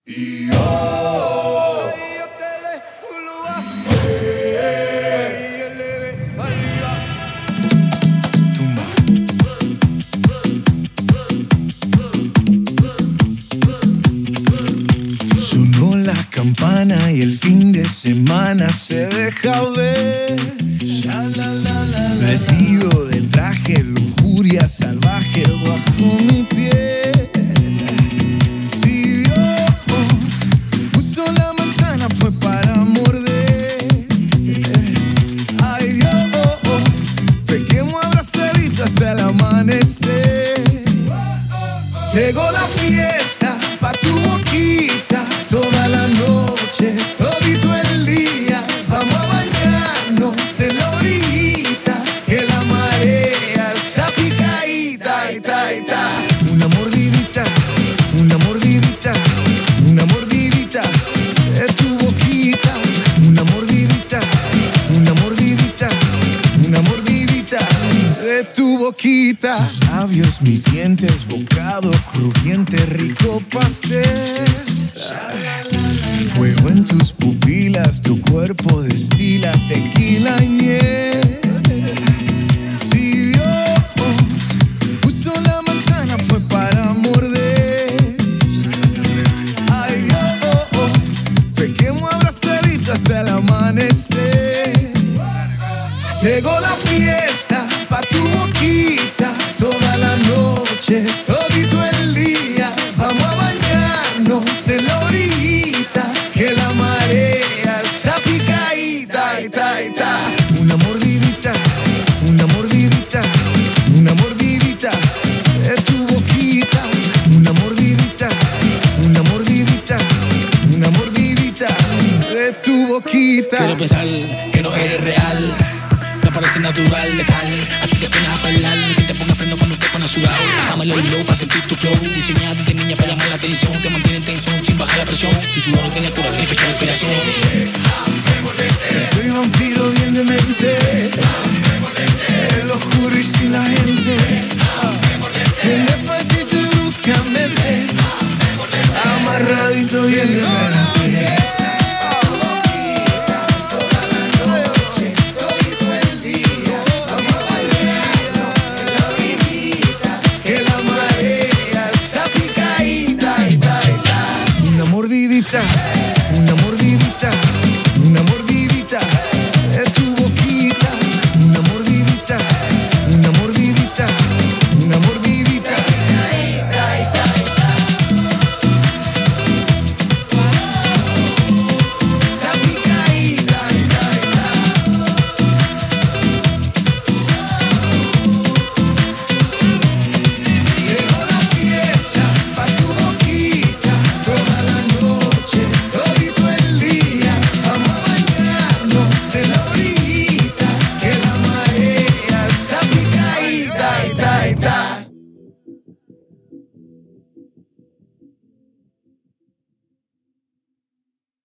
Sonó la campana y el fin de semana se deja ver. Vestido de traje, lujuria salvaje bajo mi piel. Si Dios puso la manzana fue para morder. Ay Dios, pequemos abrazadito hasta el amanecer. Llegó la fiesta pa' tu boquita, toda la noche, todito el día. Vamos a bañarnos en la orillita, que la marea está picadita, ita, ita. Una mordidita, una mordidita, una mordidita de tu boquita. Una mordidita, una mordidita, una mordidita de tu boquita. Tus labios, mis dientes, bocado crujiente, rico pastel. Fuego en tus pupilas, tu cuerpo destila tequila y miel. Si Dios puso la manzana fue para morder. Ay Dios, pequemos abrazadito hasta el amanecer. Llegó la fiesta pa' tu boquita, toda la noche, todito el día. Vamos a bañarnos en la orillita, que la marea está picadita, ita, ita. Una mordidita, una mordidita, una mordidita de tu boquita. Una mordidita, una mordidita, una mordidita de tu boquita. Quiero pensar que no eres real, me parece natural, letal. Así que pones a bailar, que te ponga freno cuando te pones sudado. Dámelo el low para sentir tu flow. Diseñada de niña para llamar la atención, te mantiene en tensión sin bajar la presión. Tu sudor tiene cura y fecha de inspiración. Estoy vampiro bien de mente, el oscuro y sin la gente. Bien despacito y bruscamente, amarradito bien de mente.